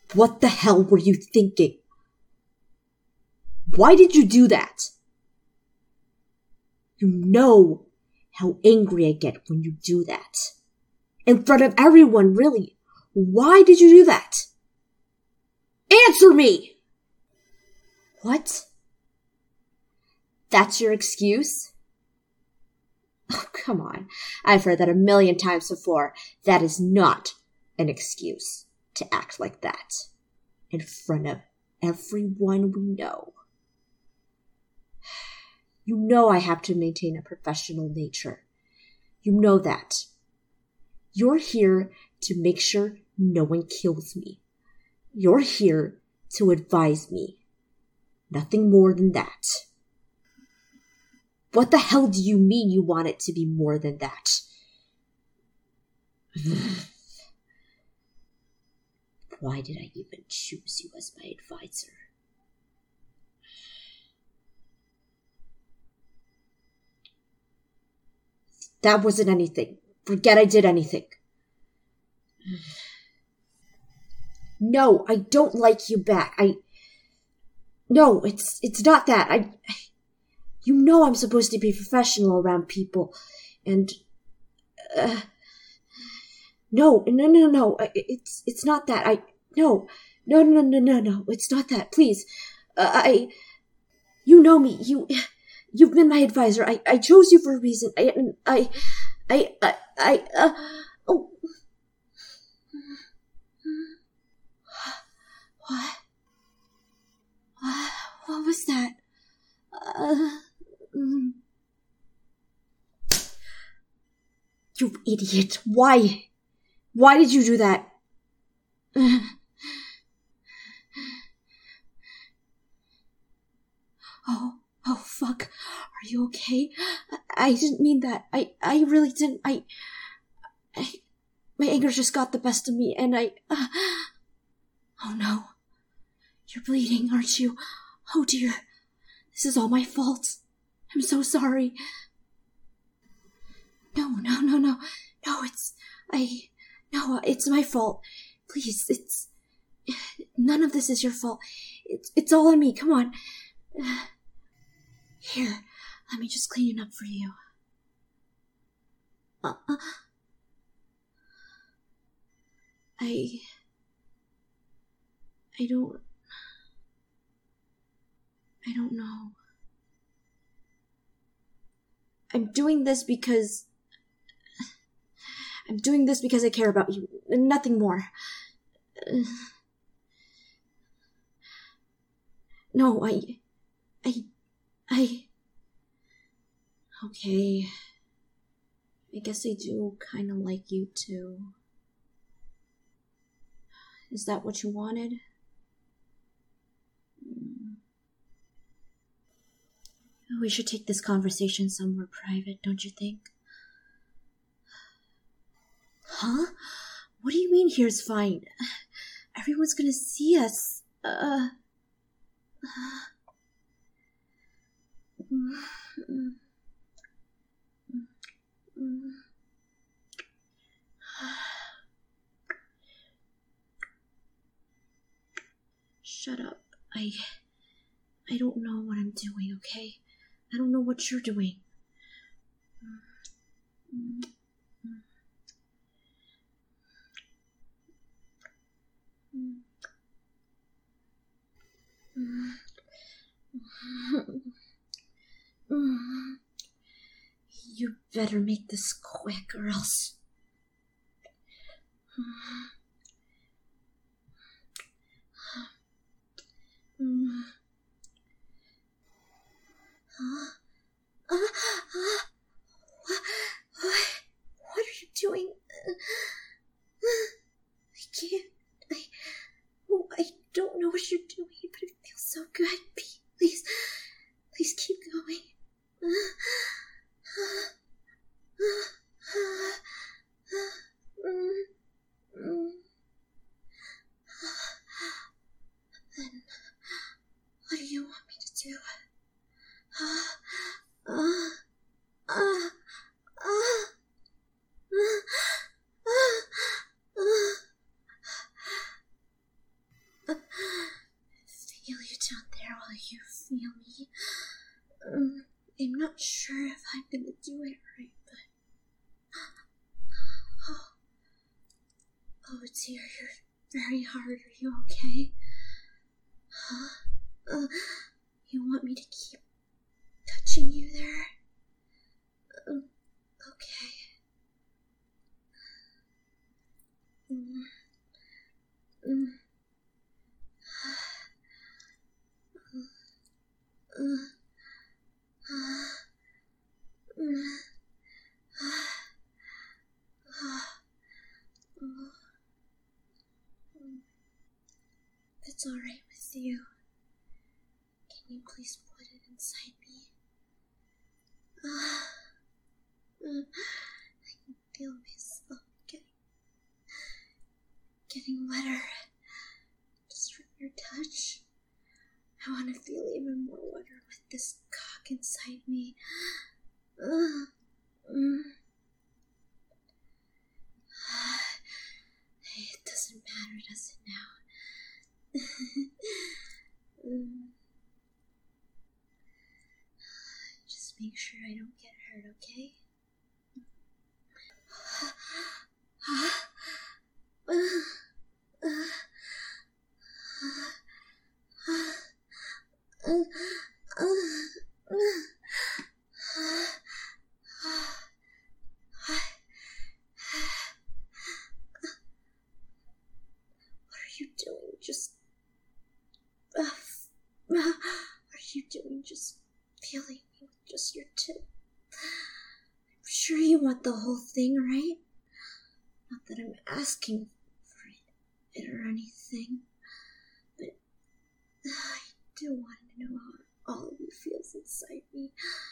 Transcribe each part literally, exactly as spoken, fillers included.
What the hell were you thinking? Why did you do that? You know how angry I get when you do that. In front of everyone, really. Why did you do that? Answer me! What? That's your excuse? Oh, come on. I've heard that a million times before. That is not an excuse to act like that in front of everyone we know. You know I have to maintain a professional nature. You know that. You're here to make sure no one kills me. You're here to advise me. Nothing more than that. What the hell do you mean you want it to be more than that? Why did I even choose you as my advisor? That wasn't anything. Forget I did anything. No, I don't like you back. I... No, it's it's not that. I... I You know I'm supposed to be professional around people, and uh, no, no, no, no, it's it's not that. I no, no, no, no, no, no, it's not that. Please, uh, I, you know me. You, you've been my advisor. I, I chose you for a reason. I, I, I, I, I uh, oh, what, what, what was that? Uh. You idiot. Why? Why did you do that? Oh, oh fuck. Are you okay? I, I didn't mean that. I, I really didn't. I, I, my anger just got the best of me and I, uh, oh no. You're bleeding, aren't you? Oh dear. This is all my fault. I'm so sorry. No, no, no, no. No, it's... I... No, it's my fault. Please, it's... None of this is your fault. It's, it's all on me. Come on. Here, let me just clean it up for you. Uh, uh, I... I don't... I don't know. I'm doing this because... I'm doing this because I care about you. Nothing more. Uh, no, I... I... I... Okay. I guess I do kind of like you too. Is that what you wanted? We should take this conversation somewhere private, don't you think? Huh? What do you mean here's fine? Everyone's gonna see us. Uh... Shut up. I... I don't know what I'm doing, okay? I don't know what you're doing. You better make this quick or else... Huh? Uh, uh, what, what, what are you doing? I can't. I, oh, I don't know what you're doing, but it feels so good. Please, please keep going. Uh, uh, uh, uh, uh, uh, feel me. Um, I'm not sure if I'm gonna do it right, but... Oh, oh dear, you're very hard. Are you okay? Huh? Uh, you want me to keep touching you there? Um, okay. Mm. Mm. Uh, uh, mm. If it's alright with you, can you please put it inside me? Uh, uh, I can feel myself getting, getting wetter just from your touch. I want to feel even more wetter with this cock inside me. Uh, mm. It doesn't matter, does it now? um, just make sure I don't get hurt, okay? What are you doing? Just... Uh, what are you doing? Just feeling me with just your tip. I'm sure you want the whole thing, right? Not that I'm asking for it or anything, but I do want to know how all of you feels inside me.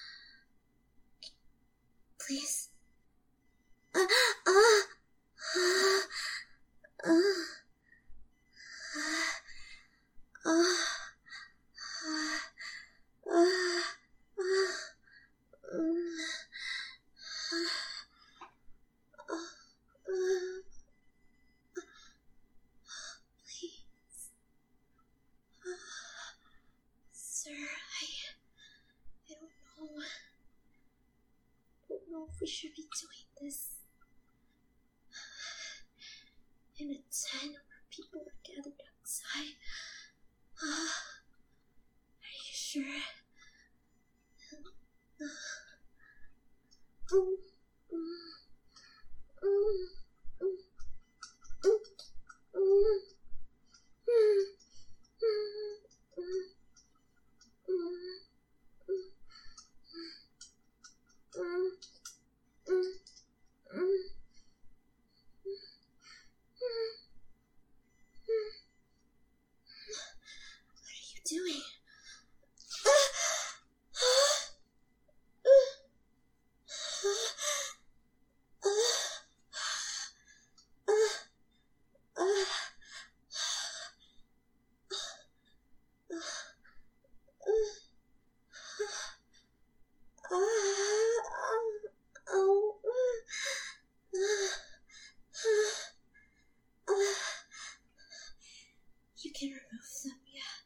Please. Uh, uh, uh, uh, uh, uh, please. Sir, I, I don't know. I don't know if we should be doing this in a tent where people are gathered outside. Uh, are you sure? Uh, um, um, um, um, um, what are you doing? You can remove them, yeah.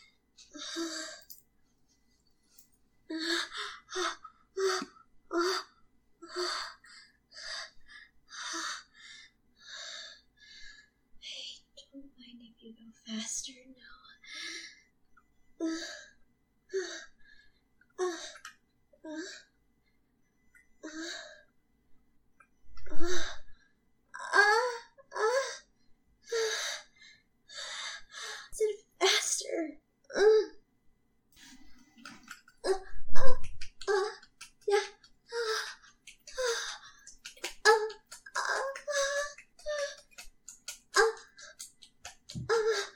Hey, don't mind if you go faster now. Is it faster? Uh, uh, uh, uh, yeah. Uh, uh, uh, uh, uh,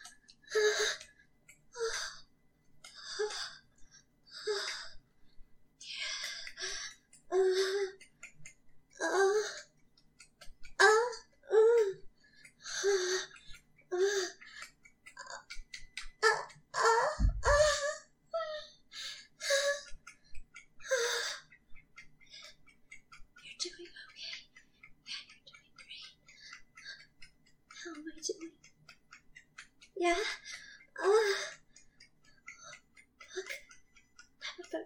You're doing okay. Yeah, you're doing great. How am I doing? Yeah? Uh, look.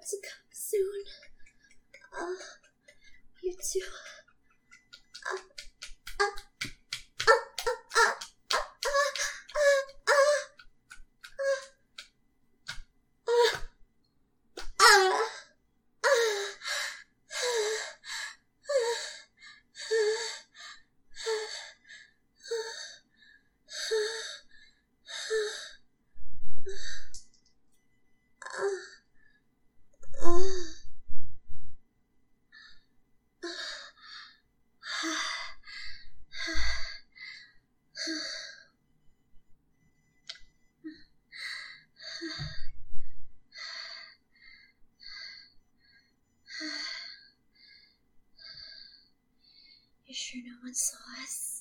to come soon. Uh, you too. Uh, uh, uh, uh, uh, uh, uh, uh, uh, uh, You sure no one saw us?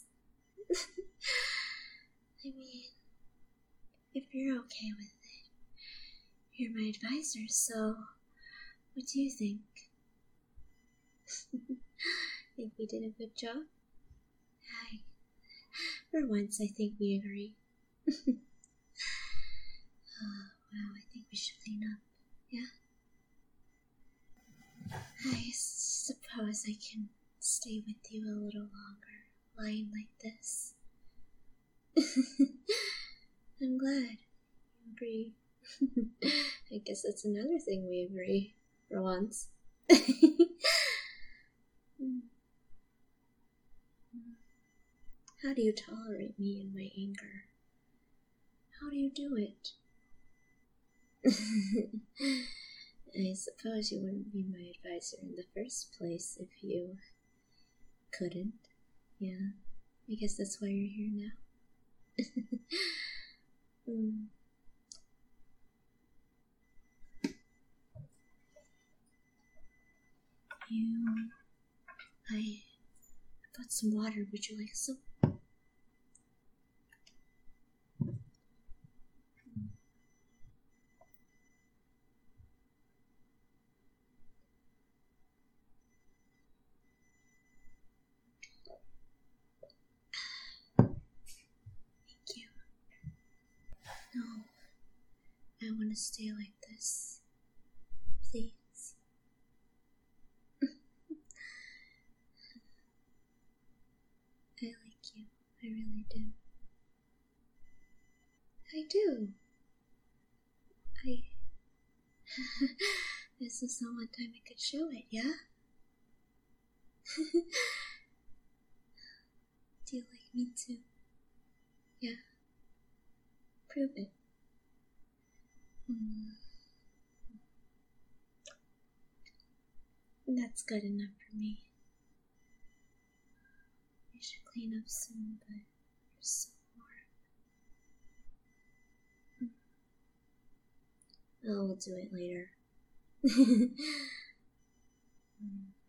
I mean, if you're okay with it, you're my advisor, so what do you think? Think we did a good job? I, for once, I think we agree. Oh, wow, I think we should clean up, yeah? I suppose I can stay with you a little longer, lying like this. I'm glad you agree. I guess that's another thing we agree, for once. How do you tolerate me and my anger? How do you do it? I suppose you wouldn't be my advisor in the first place if you couldn't. Yeah, I guess that's why you're here now. mm. You... I got some water. Would you like some? Thank you. No, I want to stay like this. Please. I like you. I really do. I do. I... This is the one time I could show it, yeah? Do you like me too? Yeah. Prove it. Mm. That's good enough for me. I should clean up soon, but you're so warm. Mm. Oh, we'll do it later. mm.